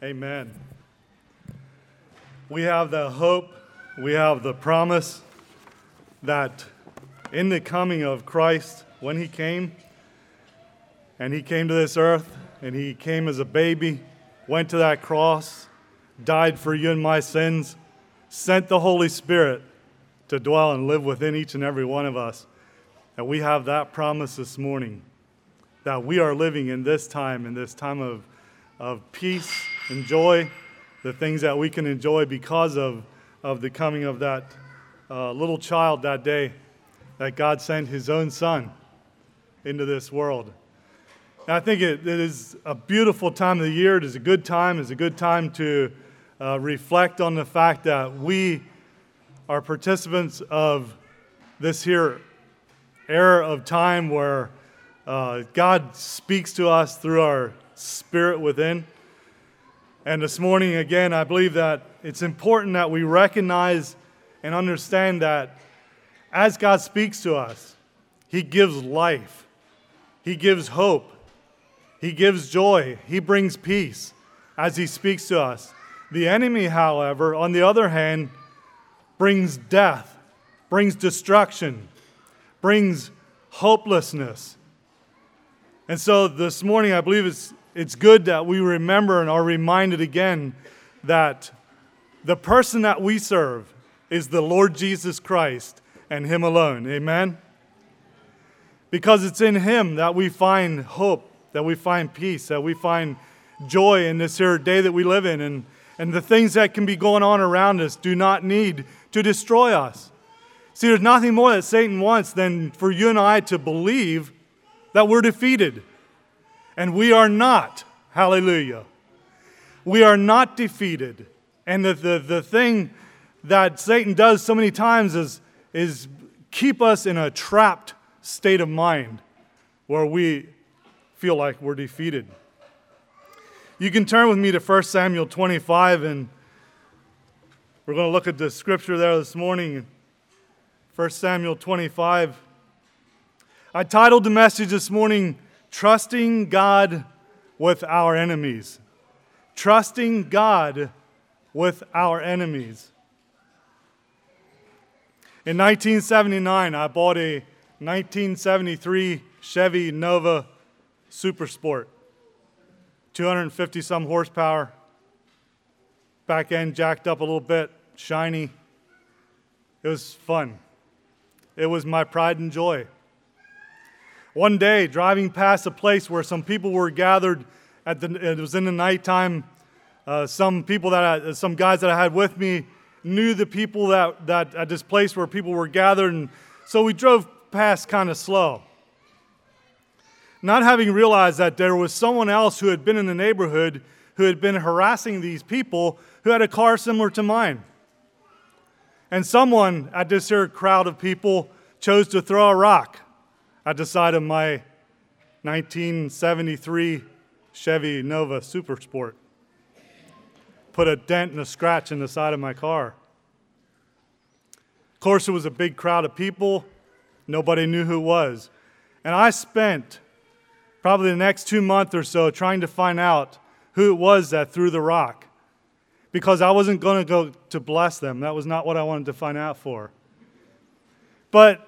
Amen. We have the hope, we have the promise that in the coming of Christ, when He came, and He came to this earth, and He came as a baby, went to that cross, died for you and my sins, sent the Holy Spirit to dwell and live within each and every one of us. And we have that promise this morning, that we are living in this time of peace and joy, the things that we can enjoy because of the coming of that little child that day, that God sent His own Son into this world. And I think it is a beautiful time of the year. It is a good time. It's a good time to reflect on the fact that we are participants of this here era of time where God speaks to us through our spirit within. And this morning, again, I believe that it's important that we recognize and understand that as God speaks to us, He gives life. He gives hope. He gives joy. He brings peace as He speaks to us. The enemy, however, on the other hand, brings death, brings destruction, brings hopelessness. And so this morning, I believe it's good that we remember and are reminded again that the person that we serve is the Lord Jesus Christ and Him alone. Amen? Because it's in Him that we find hope, that we find peace, that we find joy in this here day that we live in. And the things that can be going on around us do not need to destroy us. See, there's nothing more that Satan wants than for you and I to believe that we're defeated. And we are not. Hallelujah. We are not defeated. And the thing that Satan does so many times is keep us in a trapped state of mind where we feel like we're defeated. You can turn with me to 1 Samuel 25, and we're going to look at the scripture there this morning. 1 Samuel 25. I titled the message this morning, Trusting God with Our Enemies. Trusting God with our enemies. In 1979, I bought a 1973 Chevy Nova Super Sport. 250-some horsepower. Back end jacked up a little bit, shiny. It was fun. It was my pride and joy. One day, driving past a place where some people were gathered, it was in the nighttime. Some guys that I had with me knew the people that at this place where people were gathered, and so we drove past kind of slow. Not having realized that there was someone else who had been in the neighborhood who had been harassing these people who had a car similar to mine. And someone at this here crowd of people chose to throw a rock at the side of my 1973 Chevy Nova Super Sport. Put a dent and a scratch in the side of my car. Of course, it was a big crowd of people. Nobody knew who it was. And I spent probably the next 2 months or so trying to find out who it was that threw the rock. Because I wasn't going to go to bless them. That was not what I wanted to find out for. But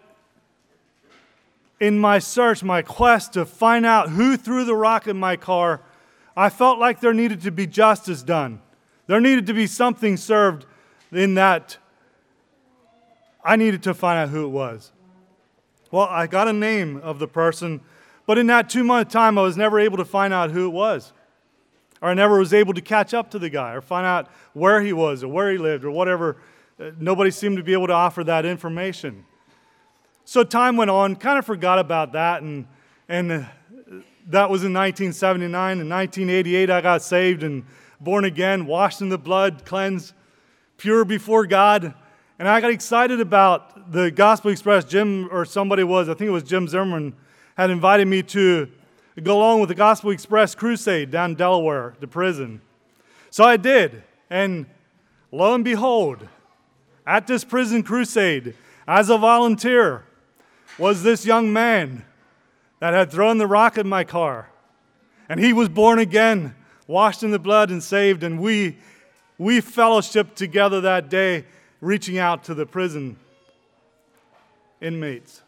in my search, my quest to find out who threw the rock in my car, I felt like there needed to be justice done. There needed to be something served in that I needed to find out who it was. Well, I got a name of the person, but in that 2-month time, I was never able to find out who it was. Or I never was able to catch up to the guy or find out where he was or where he lived or whatever. Nobody seemed to be able to offer that information. So time went on, kind of forgot about that, and that was in 1979. In 1988, I got saved and born again, washed in the blood, cleansed, pure before God. And I got excited about the Gospel Express. I think it was Jim Zimmerman, had invited me to go along with the Gospel Express crusade down in Delaware, the prison. So I did, and lo and behold, at this prison crusade, as a volunteer, was this young man that had thrown the rock in my car. And he was born again, washed in the blood and saved, and we fellowshiped together that day, reaching out to the prison inmates.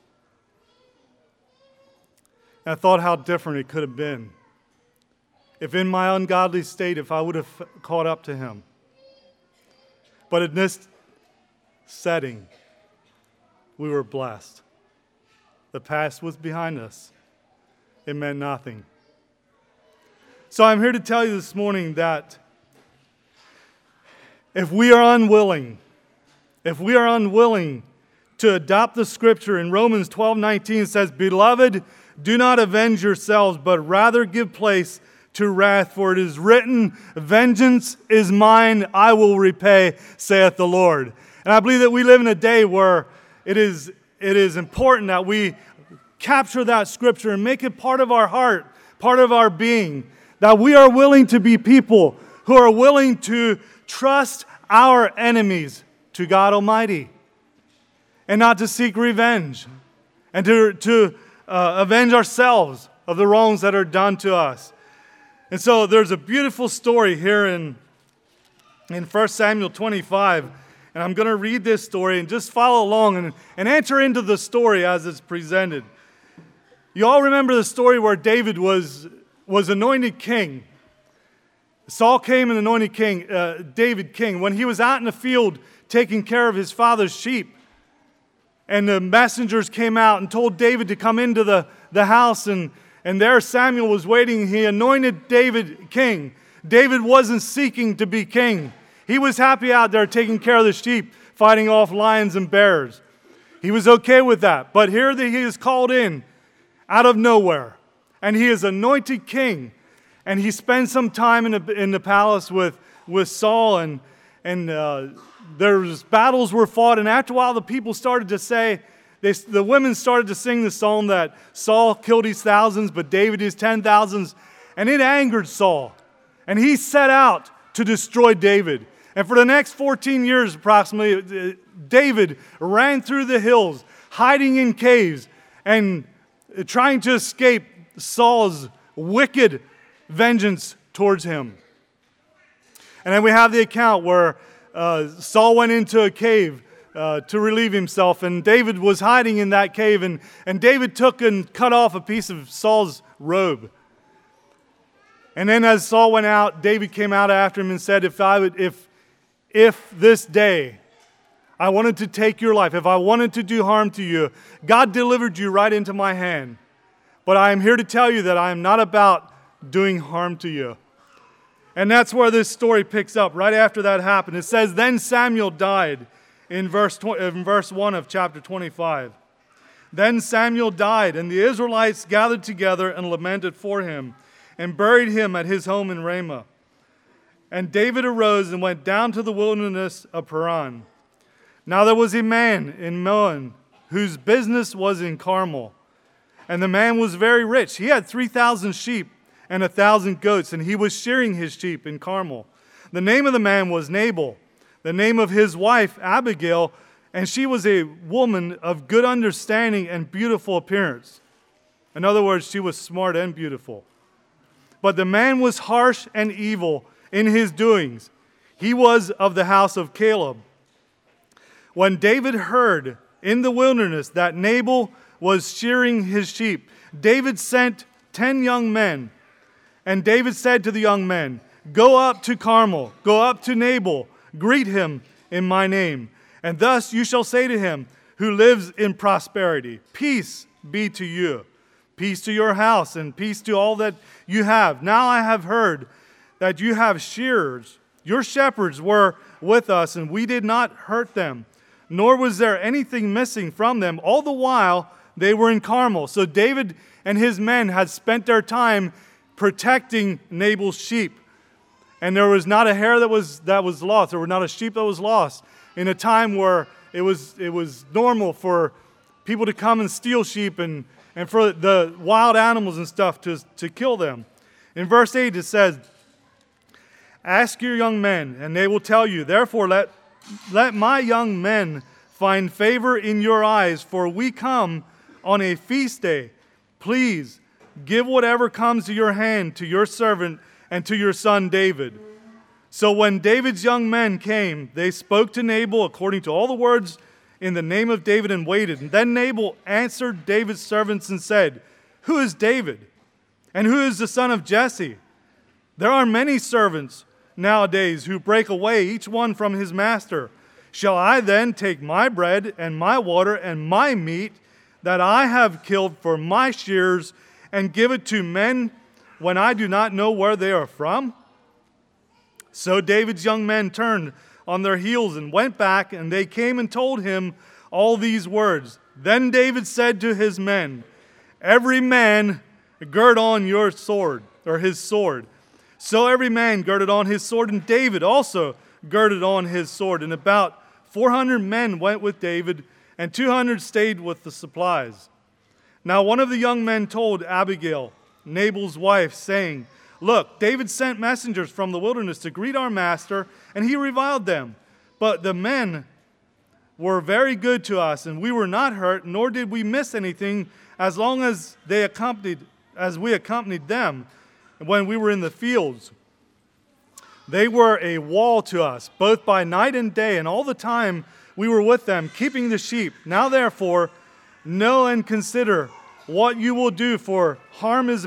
And I thought how different it could have been if in my ungodly state, if I would have caught up to him. But in this setting, we were blessed. The past was behind us. It meant nothing. So I'm here to tell you this morning that if we are unwilling to adopt the scripture in Romans 12:19 says, "Beloved, do not avenge yourselves, but rather give place to wrath, for it is written, vengeance is mine, I will repay, saith the Lord." And I believe that we live in a day where it is important that we capture that scripture and make it part of our heart, part of our being, that we are willing to be people who are willing to trust our enemies to God Almighty and not to seek revenge and to avenge ourselves of the wrongs that are done to us. And so there's a beautiful story here in 1 Samuel 25, and I'm going to read this story and just follow along and enter into the story as it's presented. You all remember the story where David was anointed king. Saul came and anointed David king when he was out in the field taking care of his father's sheep. And the messengers came out and told David to come into the house, and there Samuel was waiting. He anointed David king. David wasn't seeking to be king. He was happy out there taking care of the sheep, fighting off lions and bears. He was okay with that. But here he is called in out of nowhere, and he is anointed king. And he spends some time in the palace with Saul, and there's battles were fought. And after a while, the people started to say, the women started to sing the song that Saul killed his thousands, but David his 10,000s. And it angered Saul. And he set out to destroy David. And for the next 14 years approximately, David ran through the hills, hiding in caves, and trying to escape Saul's wicked vengeance towards him. And then we have the account where Saul went into a cave to relieve himself, and David was hiding in that cave, and David took and cut off a piece of Saul's robe. And then as Saul went out, David came out after him and said, if this day I wanted to take your life, if I wanted to do harm to you, God delivered you right into my hand. But I am here to tell you that I am not about doing harm to you. And that's where this story picks up. Right after that happened, it says, then Samuel died in verse 1 of chapter 25. Then Samuel died, and the Israelites gathered together and lamented for him, and buried him at his home in Ramah. And David arose and went down to the wilderness of Paran. Now there was a man in Maon whose business was in Carmel. And the man was very rich. He had 3,000 sheep and 1,000 goats, and he was shearing his sheep in Carmel. The name of the man was Nabal. The name of his wife, Abigail, and she was a woman of good understanding and beautiful appearance. In other words, she was smart and beautiful. But the man was harsh and evil in his doings. He was of the house of Caleb. When David heard in the wilderness that Nabal was shearing his sheep, David sent 10 young men. And David said to the young men, go up to Carmel, go up to Nabal, greet him in my name. And thus you shall say to him who lives in prosperity, peace be to you. Peace to your house and peace to all that you have. Now I have heard that you have shearers. Your shepherds were with us, and we did not hurt them, nor was there anything missing from them. All the while they were in Carmel. So David and his men had spent their time protecting Nabal's sheep. And there was not a hair that was lost. There was not a sheep that was lost. In a time where it was normal for people to come and steal sheep and for the wild animals and stuff to kill them. In verse 8 it says, ask your young men, and they will tell you, therefore let my young men find favor in your eyes, for we come on a feast day. Please give whatever comes to your hand to your servant, and to your son David." So when David's young men came, they spoke to Nabal according to all the words in the name of David and waited. And then Nabal answered David's servants and said, "Who is David? And who is the son of Jesse? There are many servants nowadays who break away, each one from his master. Shall I then take my bread and my water and my meat that I have killed for my shears and give it to men when I do not know where they are from?" So David's young men turned on their heels and went back, and they came and told him all these words. Then David said to his men, "Every man gird on your sword," or his sword. So every man girded on his sword, and David also girded on his sword. And about 400 men went with David, and 200 stayed with the supplies. Now one of the young men told Abigail, Nabal's wife, saying, "Look, David sent messengers from the wilderness to greet our master, and he reviled them. But the men were very good to us, and we were not hurt, nor did we miss anything as long as we accompanied them when we were in the fields. They were a wall to us, both by night and day, and all the time we were with them, keeping the sheep. Now therefore, know and consider what you will do, for harm is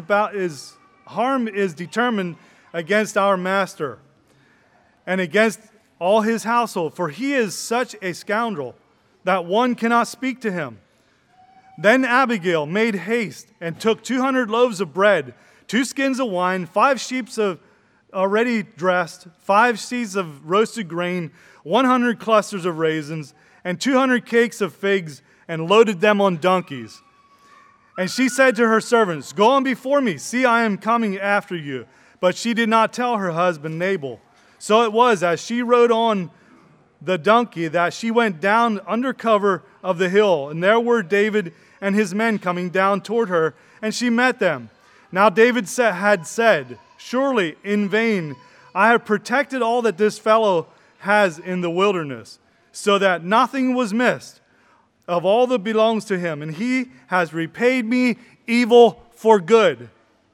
determined against our master and against all his household, for he is such a scoundrel that one cannot speak to him." Then Abigail made haste and took 200 loaves of bread, 2 skins of wine, 5 sheep already dressed, 5 seahs of roasted grain, 100 clusters of raisins, and 200 cakes of figs, and loaded them on donkeys. And she said to her servants, "Go on before me. See, I am coming after you." But she did not tell her husband Nabal. So it was, as she rode on the donkey, that she went down under cover of the hill. And there were David and his men coming down toward her, and she met them. Now David had said, "Surely in vain I have protected all that this fellow has in the wilderness, so that nothing was missed of all that belongs to him, and he has repaid me evil for good."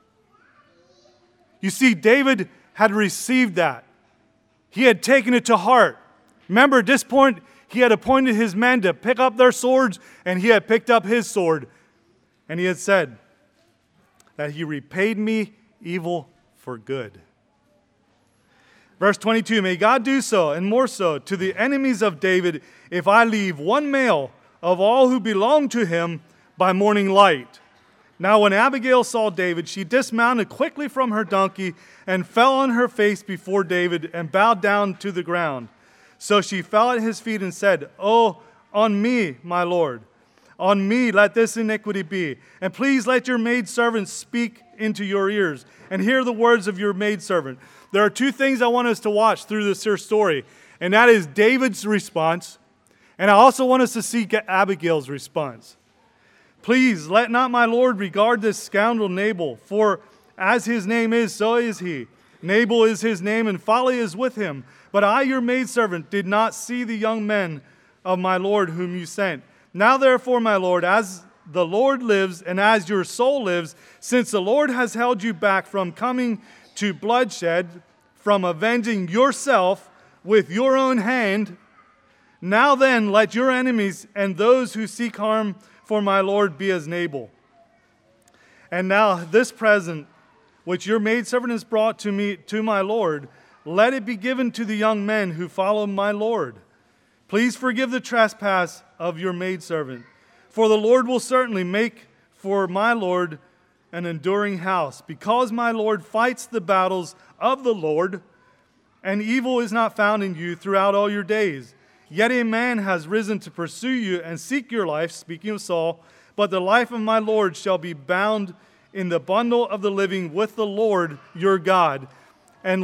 You see, David had received that. He had taken it to heart. Remember, at this point, he had appointed his men to pick up their swords, and he had picked up his sword. And he had said that he repaid me evil for good. Verse 22, "May God do so, and more so, to the enemies of David, if I leave one male of all who belong to him by morning light." Now when Abigail saw David, she dismounted quickly from her donkey and fell on her face before David and bowed down to the ground. So she fell at his feet and said, "Oh, on me, my Lord, on me let this iniquity be. And please let your maidservant speak into your ears and hear the words of your maidservant." There are 2 things I want us to watch through this here story, and that is David's response, and I also want us to see Abigail's response. "Please let not my Lord regard this scoundrel Nabal, for as his name is, so is he. Nabal is his name, and folly is with him. But I, your maidservant, did not see the young men of my Lord whom you sent. Now therefore, my Lord, as the Lord lives, and as your soul lives, since the Lord has held you back from coming to bloodshed, from avenging yourself with your own hand, now then let your enemies and those who seek harm for my Lord be as Nabal. And now this present which your maidservant has brought to me, to my Lord, let it be given to the young men who follow my Lord. Please forgive the trespass of your maidservant, for the Lord will certainly make for my Lord an enduring house, because my Lord fights the battles of the Lord, and evil is not found in you throughout all your days. Yet a man has risen to pursue you and seek your life," speaking of Saul, "but the life of my Lord shall be bound in the bundle of the living with the Lord your God, and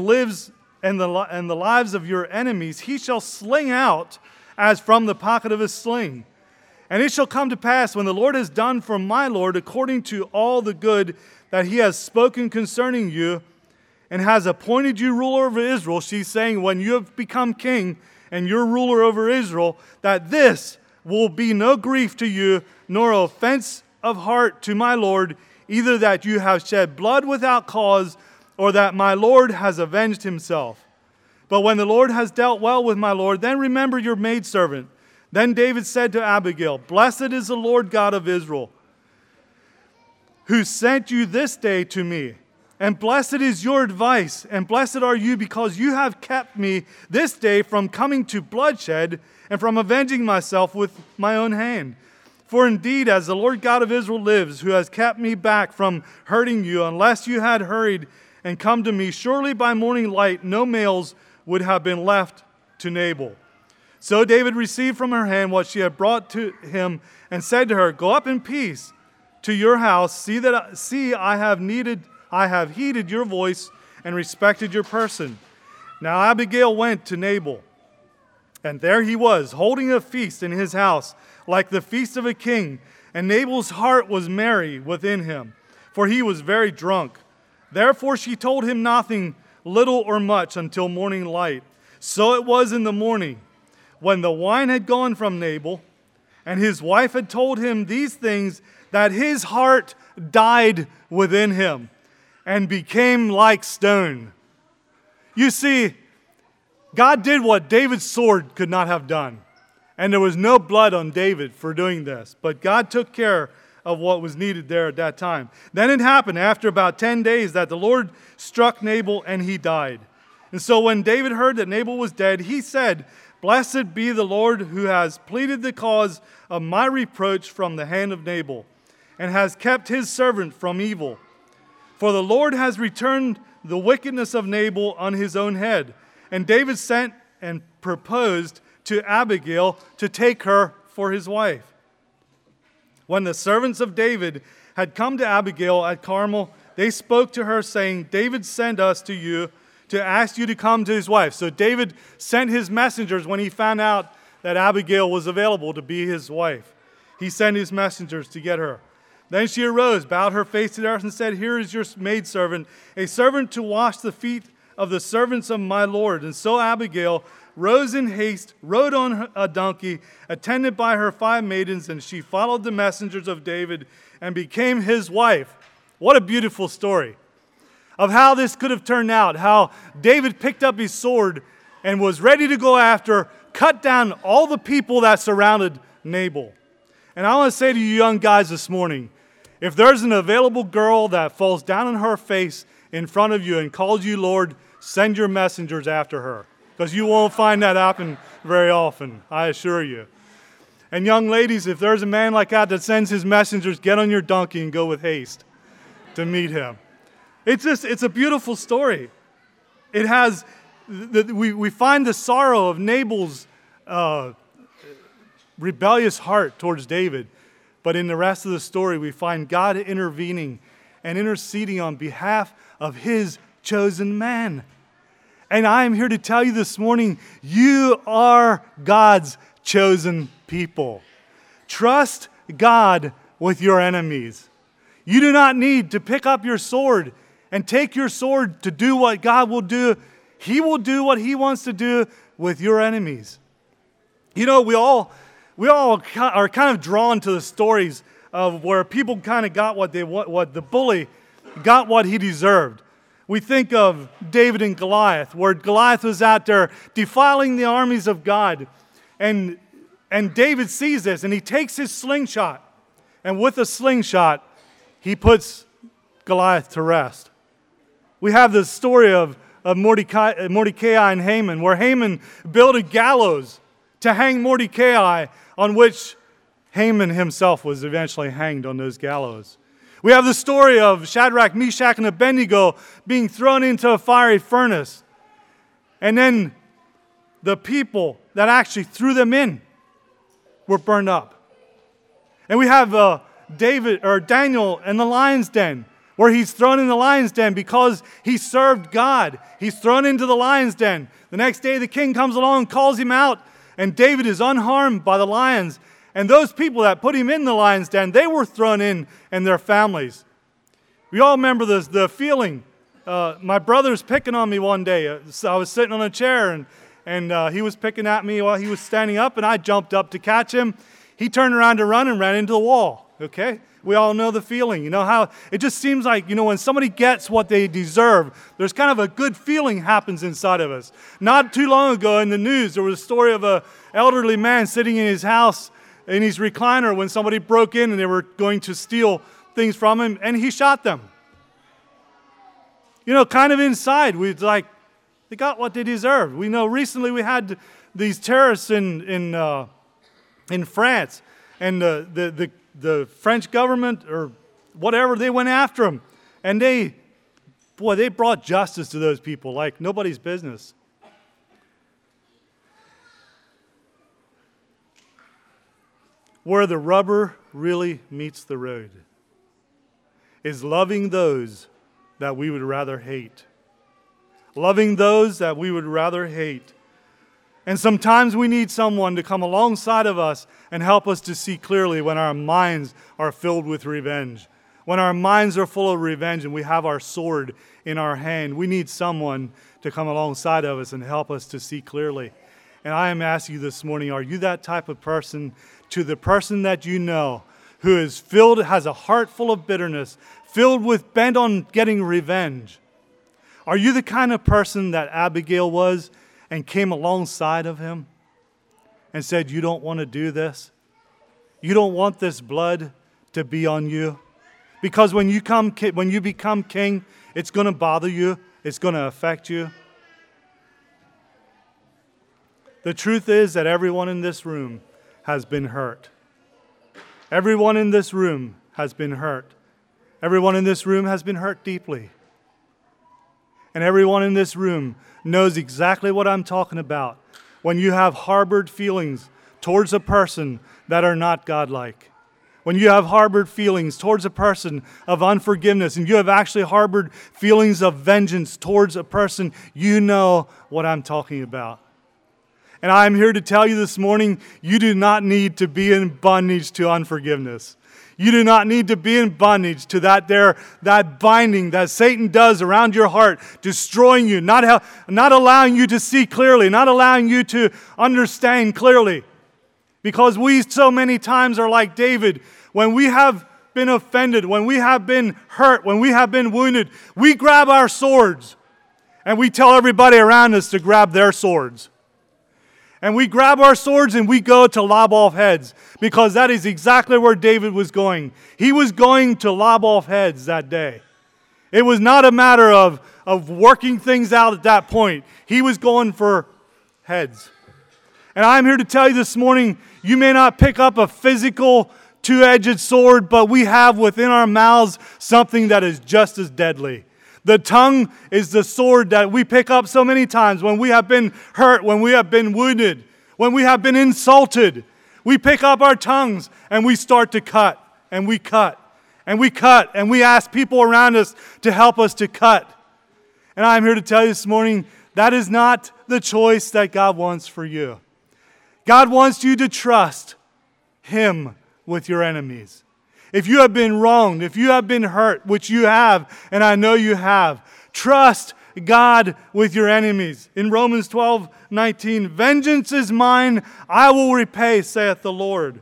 the lives of your enemies he shall sling out as from the pocket of a sling. And it shall come to pass, when the Lord has done for my Lord according to all the good that he has spoken concerning you, and has appointed you ruler over Israel," she's saying, when you have become king and you're ruler over Israel, "that this will be no grief to you, nor offense of heart to my Lord, either that you have shed blood without cause, or that my Lord has avenged himself. But when the Lord has dealt well with my Lord, then remember your maidservant." Then David said to Abigail, "Blessed is the Lord God of Israel, who sent you this day to me. And blessed is your advice, and blessed are you because you have kept me this day from coming to bloodshed and from avenging myself with my own hand. For indeed, as the Lord God of Israel lives, who has kept me back from hurting you, unless you had hurried and come to me, surely by morning light no males would have been left to Nabal." So David received from her hand what she had brought to him and said to her, "Go up in peace to your house. See, I have heeded your voice and respected your person." Now Abigail went to Nabal, and there he was, holding a feast in his house, like the feast of a king. And Nabal's heart was merry within him, for he was very drunk. Therefore she told him nothing, little or much, until morning light. So it was in the morning, when the wine had gone from Nabal, and his wife had told him these things, that his heart died within him, and became like stone. You see, God did what David's sword could not have done. And there was no blood on David for doing this. But God took care of what was needed there at that time. Then it happened after about 10 days that the Lord struck Nabal and he died. And so when David heard that Nabal was dead, he said, "Blessed be the Lord who has pleaded the cause of my reproach from the hand of Nabal, and has kept his servant from evil. For the Lord has returned the wickedness of Nabal on his own head." And David sent and proposed to Abigail to take her for his wife. When the servants of David had come to Abigail at Carmel, they spoke to her, saying, "David sent us to you to ask you to come to his wife." So David sent his messengers when he found out that Abigail was available to be his wife. He sent his messengers to get her. Then she arose, bowed her face to the earth, and said, "Here is your maidservant, a servant to wash the feet of the servants of my Lord." And so Abigail rose in haste, rode on a donkey, attended by her 5 maidens, and she followed the messengers of David and became his wife. What a beautiful story of how this could have turned out, how David picked up his sword and was ready to go after, cut down all the people that surrounded Nabal. And I want to say to you young guys this morning, if there's an available girl that falls down on her face in front of you and calls you Lord, send your messengers after her, because you won't find that happen very often, I assure you. And young ladies, if there's a man like that that sends his messengers, get on your donkey and go with haste to meet him. It's a beautiful story. It has, we find the sorrow of Nabal's rebellious heart towards David. But in the rest of the story, we find God intervening and interceding on behalf of his chosen man. And I am here to tell you this morning, you are God's chosen people. Trust God with your enemies. You do not need to pick up your sword and take your sword to do what God will do. He will do what he wants to do with your enemies. You know, we all are kind of drawn to the stories of where people kind of got what the bully got what he deserved. We think of David and Goliath, where Goliath was out there defiling the armies of God. And David sees this, and he takes his slingshot. And with a slingshot, he puts Goliath to rest. We have the story of Mordecai and Haman, where Haman built a gallows to hang Mordecai, on which Haman himself was eventually hanged on those gallows. We have the story of Shadrach, Meshach, and Abednego being thrown into a fiery furnace. And then the people that actually threw them in were burned up. And we have Daniel in the lion's den, where he's thrown in the lion's den because he served God. He's thrown into the lion's den. The next day the king comes along, calls him out, and David is unharmed by the lions. And those people that put him in the lion's den, they were thrown in and their families. We all remember the feeling. My brother's picking on me one day. So I was sitting on a chair, and he was picking at me while he was standing up, and I jumped up to catch him. He turned around to run and ran into the wall. Okay? We all know the feeling. You know how it just seems like, when somebody gets what they deserve, there's kind of a good feeling happens inside of us. Not too long ago in the news, there was a story of an elderly man sitting in his house in his recliner when somebody broke in and they were going to steal things from him, and he shot them. Kind of inside, they got what they deserved. We know recently we had these terrorists in France, and the French government or whatever, they went after them, and they brought justice to those people like nobody's business. Where the rubber really meets the road is loving those that we would rather hate. Loving those that we would rather hate. And sometimes we need someone to come alongside of us and help us to see clearly when our minds are filled with revenge. When our minds are full of revenge and we have our sword in our hand, we need someone to come alongside of us and help us to see clearly. And I am asking you this morning, are you that type of person? To the person that you know who is has a heart full of bitterness, filled with bent on getting revenge. Are you the kind of person that Abigail was and came alongside of him and said, you don't want to do this? You don't want this blood to be on you? Because when you become king, it's going to bother you. It's going to affect you. The truth is that everyone in this room has been hurt. Everyone in this room has been hurt. Everyone in this room has been hurt deeply. And everyone in this room knows exactly what I'm talking about when you have harbored feelings towards a person that are not godlike. When you have harbored feelings towards a person of unforgiveness and you have actually harbored feelings of vengeance towards a person, you know what I'm talking about. And I'm here to tell you this morning, you do not need to be in bondage to unforgiveness. You do not need to be in bondage to that binding that Satan does around your heart, destroying you, not allowing you to see clearly, not allowing you to understand clearly. Because we so many times are like David. When we have been offended, when we have been hurt, when we have been wounded, we grab our swords and we tell everybody around us to grab their swords. And we grab our swords and we go to lob off heads, because that is exactly where David was going. He was going to lob off heads that day. It was not a matter of working things out at that point. He was going for heads. And I'm here to tell you this morning, you may not pick up a physical two-edged sword, but we have within our mouths something that is just as deadly. The tongue is the sword that we pick up so many times when we have been hurt, when we have been wounded, when we have been insulted. We pick up our tongues and we start to cut, and we cut, and we cut, and we ask people around us to help us to cut. And I'm here to tell you this morning, that is not the choice that God wants for you. God wants you to trust Him with your enemies. If you have been wronged, if you have been hurt, which you have, and I know you have, trust God with your enemies. In Romans 12:19, vengeance is mine, I will repay, saith the Lord.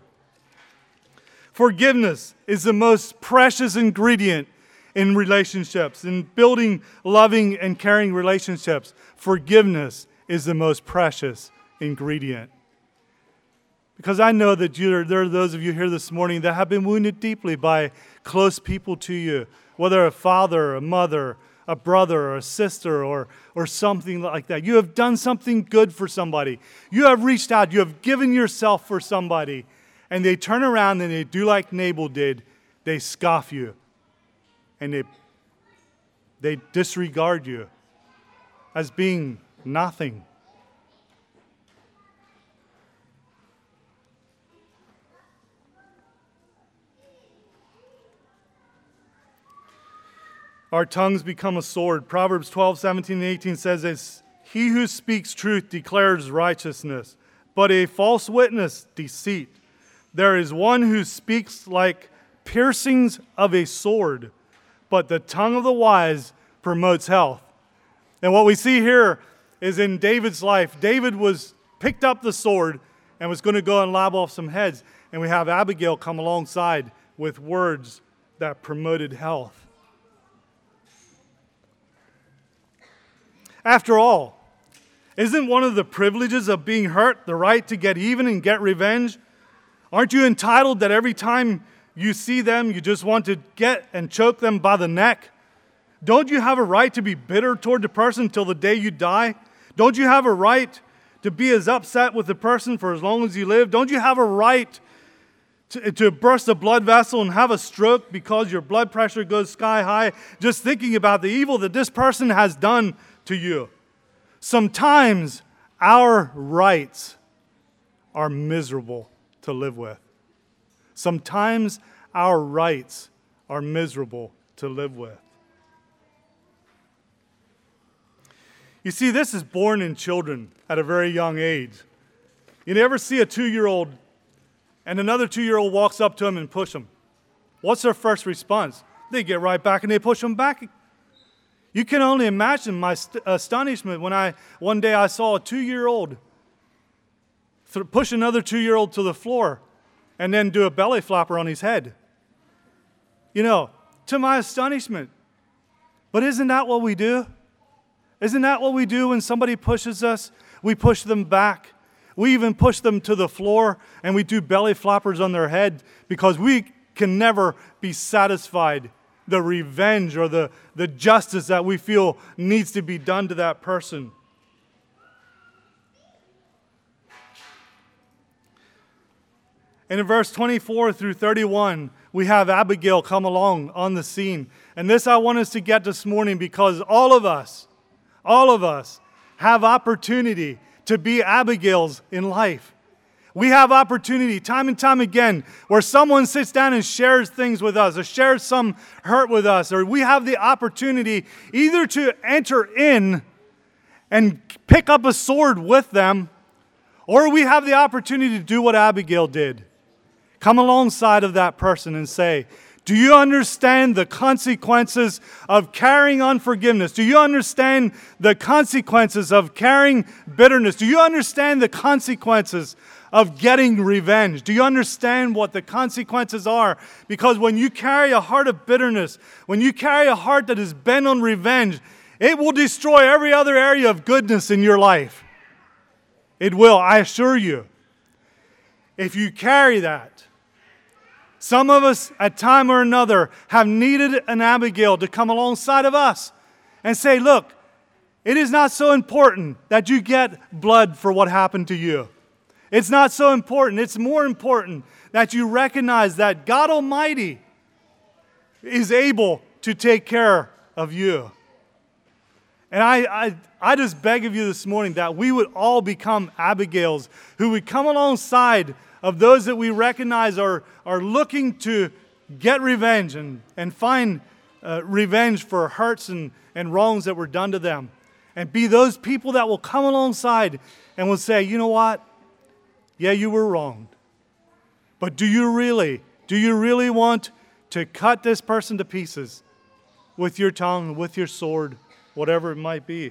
Forgiveness is the most precious ingredient in relationships, in building loving and caring relationships. Forgiveness is the most precious ingredient. Because I know that there are those of you here this morning that have been wounded deeply by close people to you, whether a father, or a mother, a brother, or a sister, or something like that. You have done something good for somebody. You have reached out. You have given yourself for somebody. And they turn around and they do like Nabal did. They scoff you. And they disregard you as being nothing. Our tongues become a sword. Proverbs 12:17-18 says, "As he who speaks truth declares righteousness, but a false witness deceit. There is one who speaks like piercings of a sword, but the tongue of the wise promotes health." And what we see here is in David's life, David picked up the sword and was going to go and lob off some heads. And we have Abigail come alongside with words that promoted health. After all, isn't one of the privileges of being hurt the right to get even and get revenge? Aren't you entitled that every time you see them, you just want to get and choke them by the neck? Don't you have a right to be bitter toward the person till the day you die? Don't you have a right to be as upset with the person for as long as you live? Don't you have a right to burst a blood vessel and have a stroke because your blood pressure goes sky high just thinking about the evil that this person has done to you? Sometimes our rights are miserable to live with. Sometimes our rights are miserable to live with. You see, this is born in children at a very young age. You never see a 2-year-old and another 2-year-old walks up to him and push him. What's their first response? They get right back and they push him back. You can only imagine my astonishment when one day I saw a 2-year-old push another 2-year-old to the floor and then do a belly flapper on his head. To my astonishment. But isn't that what we do? Isn't that what we do when somebody pushes us? We push them back. We even push them to the floor and we do belly flappers on their head because we can never be satisfied the revenge or the justice that we feel needs to be done to that person. And in verse 24 through 31, we have Abigail come along on the scene. And this I want us to get this morning because all of us have opportunity to be Abigails in life. We have opportunity time and time again where someone sits down and shares things with us or shares some hurt with us, or we have the opportunity either to enter in and pick up a sword with them, or we have the opportunity to do what Abigail did. Come alongside of that person and say, do you understand the consequences of carrying unforgiveness? Do you understand the consequences of carrying bitterness? Do you understand the consequences of getting revenge? Do you understand what the consequences are? Because when you carry a heart of bitterness, when you carry a heart that is bent on revenge, it will destroy every other area of goodness in your life. It will, I assure you. If you carry that, some of us, at time or another, have needed an Abigail to come alongside of us and say, look, it is not so important that you get blood for what happened to you. It's not so important. It's more important that you recognize that God Almighty is able to take care of you. And I just beg of you this morning that we would all become Abigails who would come alongside of those that we recognize are looking to get revenge and find revenge for hurts and wrongs that were done to them. And be those people that will come alongside and will say, you know what? Yeah, you were wronged. But do you really want to cut this person to pieces with your tongue, with your sword, whatever it might be?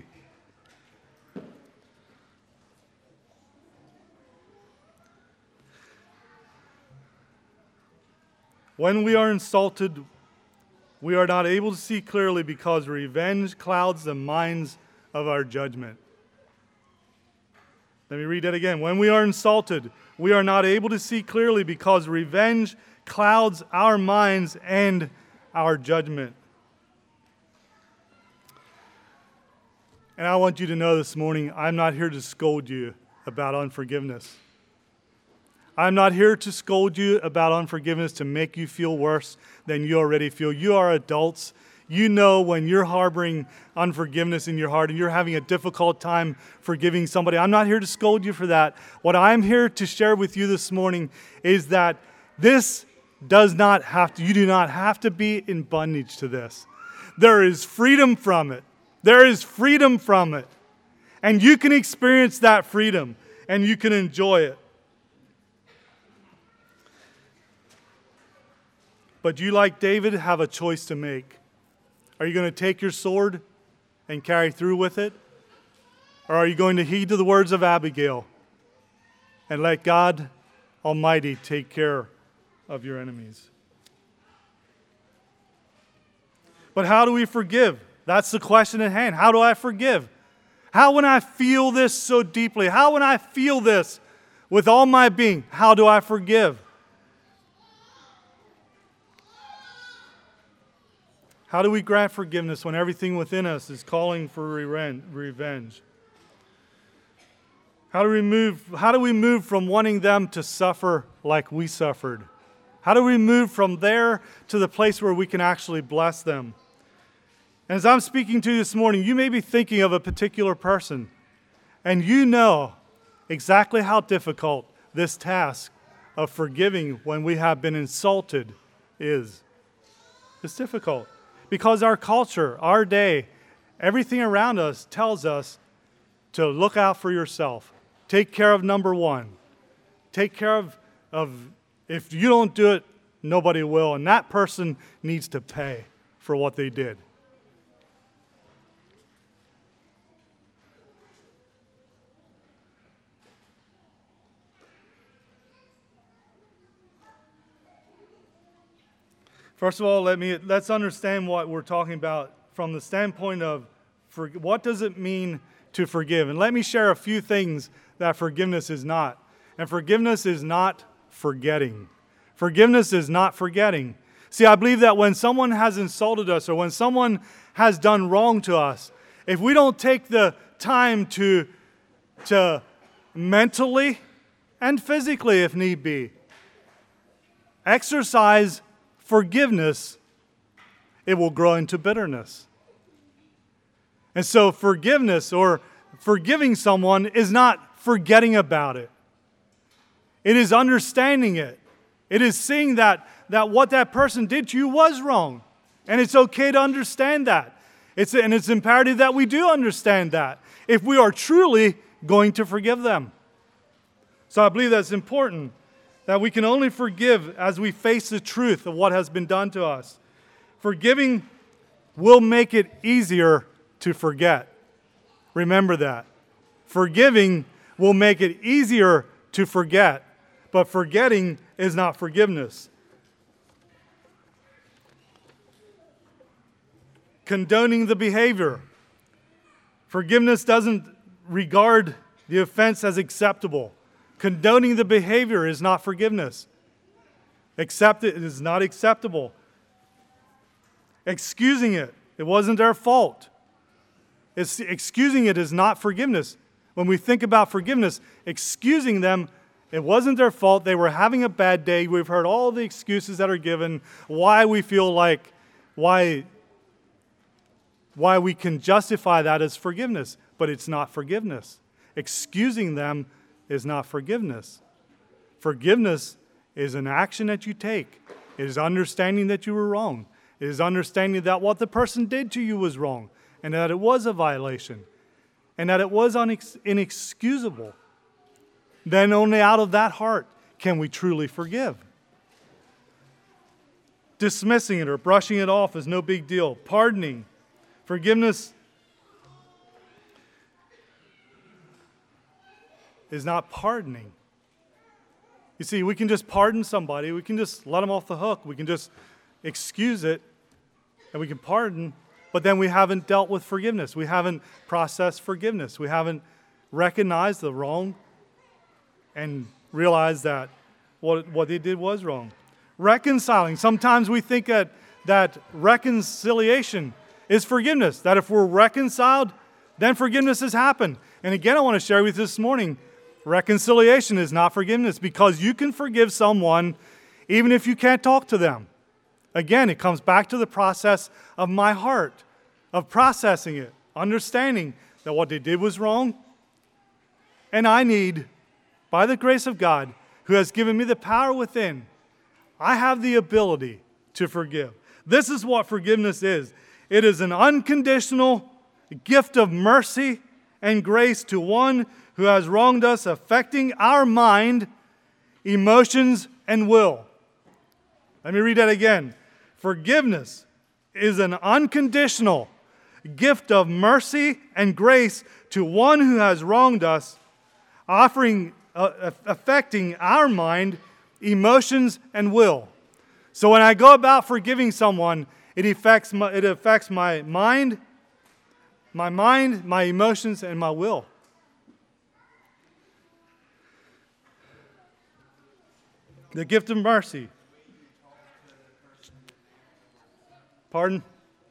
When we are insulted, we are not able to see clearly because revenge clouds the minds of our judgment. Let me read that again. When we are insulted, we are not able to see clearly because revenge clouds our minds and our judgment. And I want you to know this morning, I'm not here to scold you about unforgiveness. I'm not here to scold you about unforgiveness to make you feel worse than you already feel. You are adults. You know when you're harboring unforgiveness in your heart and you're having a difficult time forgiving somebody. I'm not here to scold you for that. What I'm here to share with you this morning is that this does not have to, you do not have to be in bondage to this. There is freedom from it. There is freedom from it. And you can experience that freedom and you can enjoy it. But you, like David, have a choice to make. Are you going to take your sword and carry through with it? Or are you going to heed to the words of Abigail and let God Almighty take care of your enemies? But how do we forgive? That's the question at hand. How do I forgive? How when I feel this so deeply? How when I feel this with all my being? How do I forgive? How do we grant forgiveness when everything within us is calling for revenge? How do we move from wanting them to suffer like we suffered? How do we move from there to the place where we can actually bless them? And as I'm speaking to you this morning, you may be thinking of a particular person, and you know exactly how difficult this task of forgiving when we have been insulted is. It's difficult because our culture, our day, everything around us tells us to look out for yourself. Take care of number one. Take care of if you don't do it, nobody will. And that person needs to pay for what they did. First of all, let's understand what we're talking about from the standpoint of what does it mean to forgive. And let me share a few things that forgiveness is not. And forgiveness is not forgetting. Forgiveness is not forgetting. See, I believe that when someone has insulted us or when someone has done wrong to us, if we don't take the time to mentally and physically, if need be, exercise forgiveness, it will grow into bitterness. And so forgiveness or forgiving someone is not forgetting about it. It is understanding it. It is seeing that what that person did to you was wrong. And it's okay to understand that. It's imperative that we do understand that if we are truly going to forgive them. So I believe that's important, that we can only forgive as we face the truth of what has been done to us. Forgiving will make it easier to forget. Remember that. Forgiving will make it easier to forget, but forgetting is not forgiveness. Condoning the behavior. Forgiveness doesn't regard the offense as acceptable. Condoning the behavior is not forgiveness. It is not acceptable. Excusing it wasn't their fault. Excusing it is not forgiveness. When we think about forgiveness, excusing them, it wasn't their fault. They were having a bad day. We've heard all the excuses that are given, why we feel like, why we can justify that as forgiveness, but it's not forgiveness. Excusing them is not forgiveness. Forgiveness is an action that you take. It is understanding that you were wrong. It is understanding that what the person did to you was wrong and that it was a violation and that it was inexcusable. Then only out of that heart can we truly forgive. Dismissing it or brushing it off is no big deal. Pardoning. Forgiveness is not pardoning. You see, we can just pardon somebody. We can just let them off the hook. We can just excuse it and we can pardon, but then we haven't dealt with forgiveness. We haven't processed forgiveness. We haven't recognized the wrong and realized that what they did was wrong. Reconciling. Sometimes we think that reconciliation is forgiveness, that if we're reconciled, then forgiveness has happened. And again, I want to share with you this morning, reconciliation is not forgiveness because you can forgive someone even if you can't talk to them. Again, it comes back to the process of my heart, of processing it, understanding that what they did was wrong. And I need, by the grace of God, who has given me the power within, I have the ability to forgive. This is what forgiveness is. It is an unconditional gift of mercy and grace to one who has wronged us, affecting our mind, emotions, and will. Let me read that again. Forgiveness is an unconditional gift of mercy and grace to one who has wronged us, affecting our mind, emotions, and will. So when I go about forgiving someone, It affects my mind, my emotions, and my will. The gift of mercy. Pardon?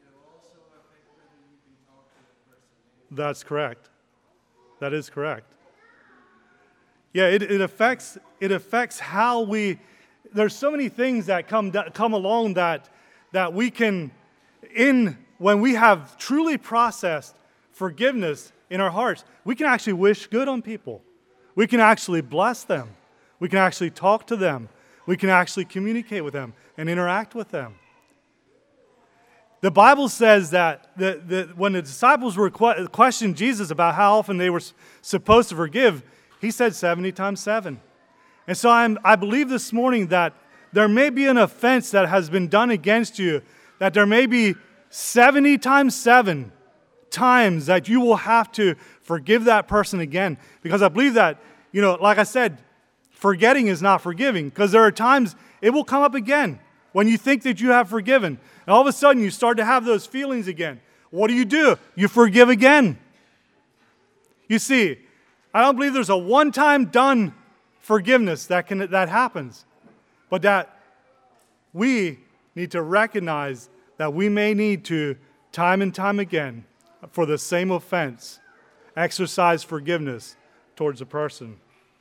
That's correct. That is correct. Yeah, it affects how we. There's so many things that come along that we can, when we have truly processed forgiveness in our hearts, we can actually wish good on people. We can actually bless them. We can actually talk to them. We can actually communicate with them and interact with them. The Bible says that when the disciples were questioned Jesus about how often they were supposed to forgive, he said 70 times 7. And so I believe this morning that there may be an offense that has been done against you, that there may be 70 times 7 times that you will have to forgive that person again. Because I believe that, like I said, forgetting is not forgiving. Because there are times it will come up again when you think that you have forgiven. And all of a sudden you start to have those feelings again. What do? You forgive again. You see, I don't believe there's a one-time done forgiveness that happens. But that we need to recognize that we may need to, time and time again, for the same offense, exercise forgiveness towards a person.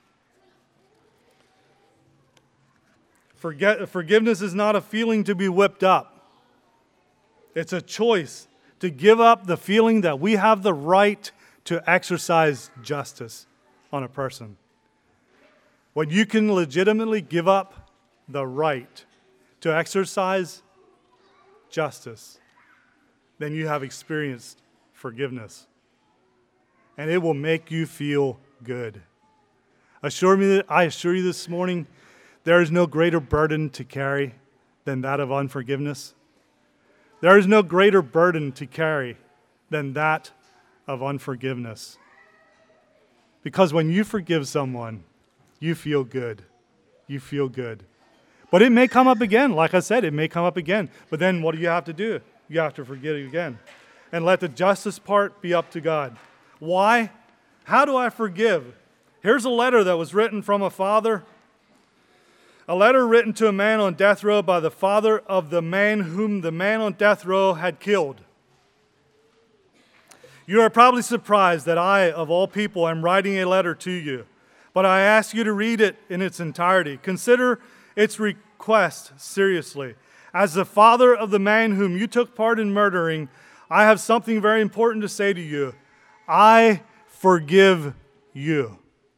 Forgiveness is not a feeling to be whipped up. It's a choice to give up the feeling that we have the right to exercise justice on a person. When you can legitimately give up the right to exercise justice, then you have experienced forgiveness. And it will make you feel good. I assure you this morning, there is no greater burden to carry than that of unforgiveness. There is no greater burden to carry than that of unforgiveness. Because when you forgive someone, you feel good. You feel good. But it may come up again. Like I said, it may come up again. But then what do you have to do? You have to forgive it again. And let the justice part be up to God. Why? How do I forgive? Here's a letter that was written from a father. A letter written to a man on death row by the father of the man whom the man on death row had killed. You are probably surprised that I, of all people, am writing a letter to you. But I ask you to read it in its entirety. Consider its request seriously. As the father of the man whom you took part in murdering, I have something very important to say to you. I forgive you.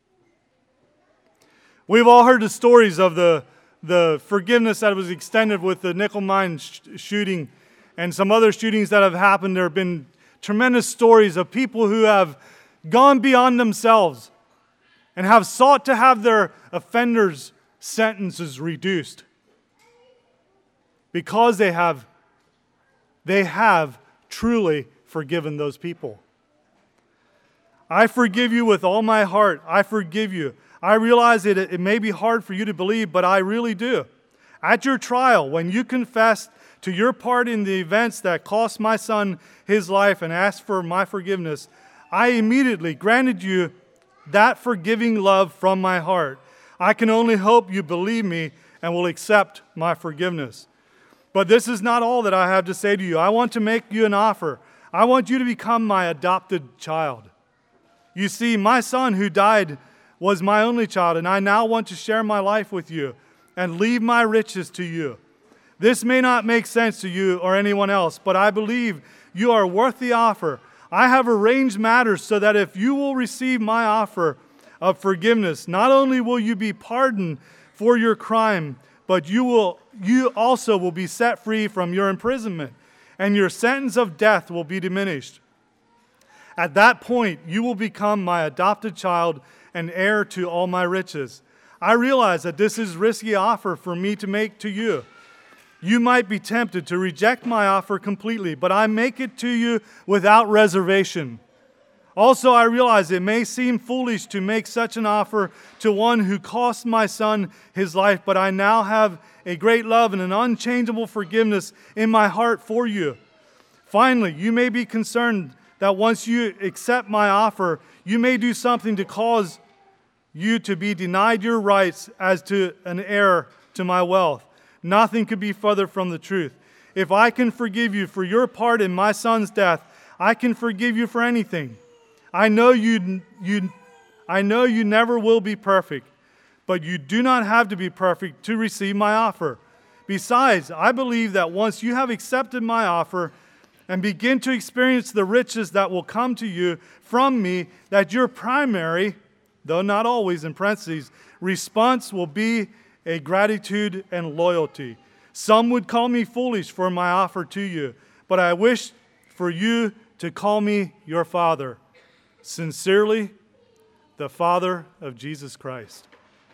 We've all heard the stories of the forgiveness that was extended with the nickel mine shooting and some other shootings that have happened. There have been tremendous stories of people who have gone beyond themselves and have sought to have their offenders' sentences reduced because they have truly forgiven those people. I forgive you with all my heart. I forgive you. I realize it may be hard for you to believe, but I really do. At your trial, when you confessed to your part in the events that cost my son his life and asked for my forgiveness, I immediately granted you that forgiving love from my heart. I can only hope you believe me and will accept my forgiveness. But this is not all that I have to say to you. I want to make you an offer. I want you to become my adopted child. You see, my son who died was my only child, and I now want to share my life with you and leave my riches to you. This may not make sense to you or anyone else, but I believe you are worth the offer. I have arranged matters so that if you will receive my offer of forgiveness, not only will you be pardoned for your crime, but you also will be set free from your imprisonment, and your sentence of death will be diminished. At that point, you will become my adopted child and heir to all my riches. I realize that this is a risky offer for me to make to you. You might be tempted to reject my offer completely, but I make it to you without reservation. Also, I realize it may seem foolish to make such an offer to one who cost my son his life, but I now have a great love and an unchangeable forgiveness in my heart for you. Finally, you may be concerned that once you accept my offer, you may do something to cause you to be denied your rights as to an heir to my wealth. Nothing could be further from the truth. If I can forgive you for your part in my son's death, I can forgive you for anything. I know you never will be perfect, but you do not have to be perfect to receive my offer. Besides, I believe that once you have accepted my offer and begin to experience the riches that will come to you from me, that your primary, though not always in parentheses, response will be a gratitude and loyalty. Some would call me foolish for my offer to you, but I wish for you to call me your father. Sincerely, the Father of Jesus Christ.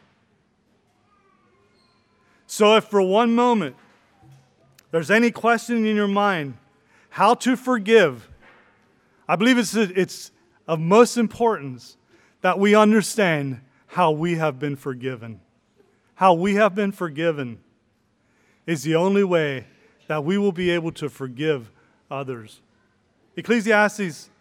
So if for one moment there's any question in your mind how to forgive, I believe it's of most importance that we understand how we have been forgiven. How we have been forgiven is the only way that we will be able to forgive others. Ecclesiastes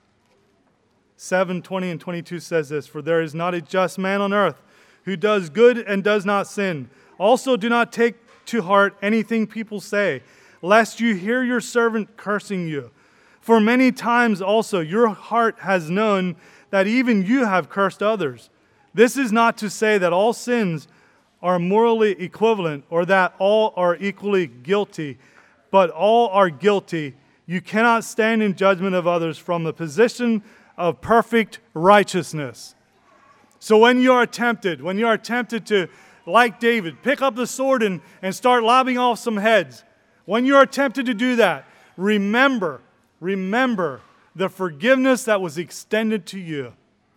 7:20 and 22 says this, "For there is not a just man on earth who does good and does not sin. Also do not take to heart anything people say, lest you hear your servant cursing you. For many times also your heart has known that even you have cursed others. This is not to say that all sins are morally equivalent or that all are equally guilty, but all are guilty. You cannot stand in judgment of others from a position of perfect righteousness." So when you are tempted to, like David, pick up the sword and start lobbing off some heads, when you are tempted to do that, remember the forgiveness that was extended to you.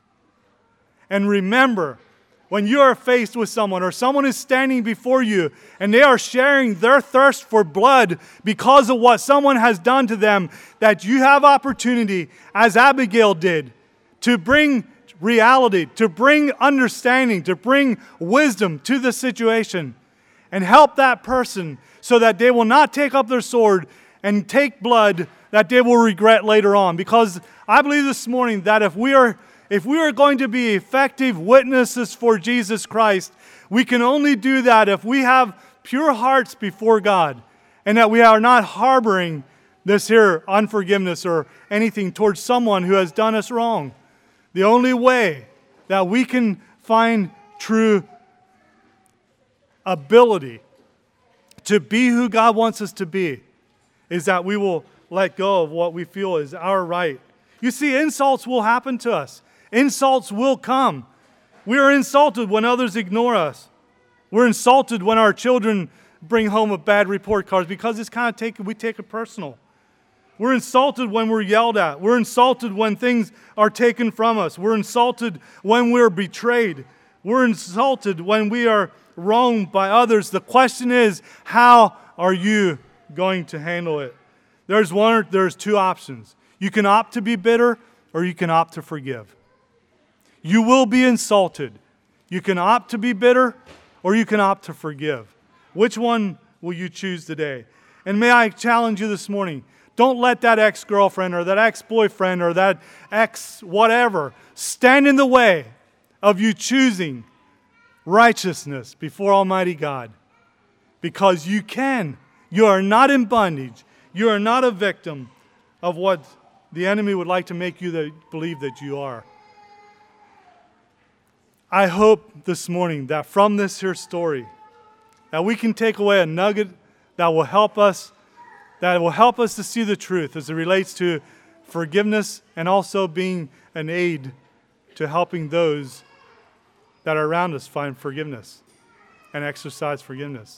And remember, when you are faced with someone or someone is standing before you and they are sharing their thirst for blood because of what someone has done to them, that you have opportunity, as Abigail did, to bring reality, to bring understanding, to bring wisdom to the situation and help that person so that they will not take up their sword and take blood that they will regret later on. Because I believe this morning that if we are going to be effective witnesses for Jesus Christ, we can only do that if we have pure hearts before God and that we are not harboring this here unforgiveness or anything towards someone who has done us wrong. The only way that we can find true ability to be who God wants us to be is that we will let go of what we feel is our right. You see, insults will happen to us. Insults will come. We are insulted when others ignore us. We're insulted when our children bring home a bad report card because it's kind of we take it personal. We're insulted when we're yelled at. We're insulted when things are taken from us. We're insulted when we're betrayed. We're insulted when we are wronged by others. The question is, how are you going to handle it? There's two options. You can opt to be bitter or you can opt to forgive. You will be insulted. You can opt to be bitter or you can opt to forgive. Which one will you choose today? And may I challenge you this morning, don't let that ex-girlfriend or that ex-boyfriend or that ex-whatever stand in the way of you choosing righteousness before Almighty God. Because you can. You are not in bondage. You are not a victim of what the enemy would like to make you believe that you are. I hope this morning that from this here story, that we can take away a nugget that will help us to see the truth as it relates to forgiveness and also being an aid to helping those that are around us find forgiveness and exercise forgiveness.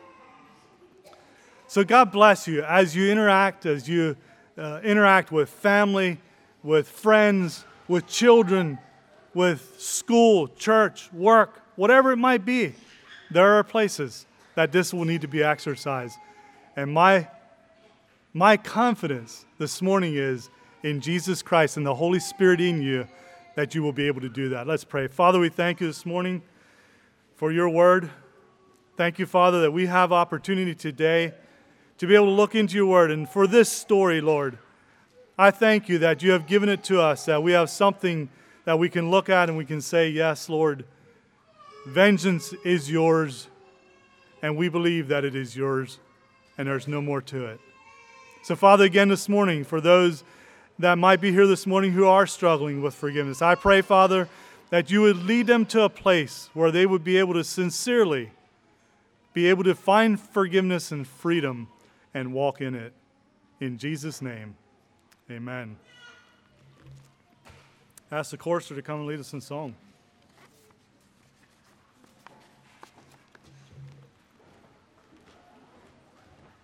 So God bless you as you interact with family, with friends, with children, with school, church, work, whatever it might be. There are places that this will need to be exercised. And my confidence this morning is in Jesus Christ and the Holy Spirit in you, that you will be able to do that. Let's pray. Father, we thank you this morning for your word. Thank you, Father, that we have opportunity today to be able to look into your word. And for this story, Lord, I thank you that you have given it to us, that we have something that we can look at and we can say, yes, Lord, vengeance is yours, and we believe that it is yours, and there's no more to it. So, Father, again this morning, for those that might be here this morning who are struggling with forgiveness, I pray, Father, that you would lead them to a place where they would be able to sincerely be able to find forgiveness and freedom and walk in it. In Jesus' name, amen. Ask the chorister to come and lead us in song.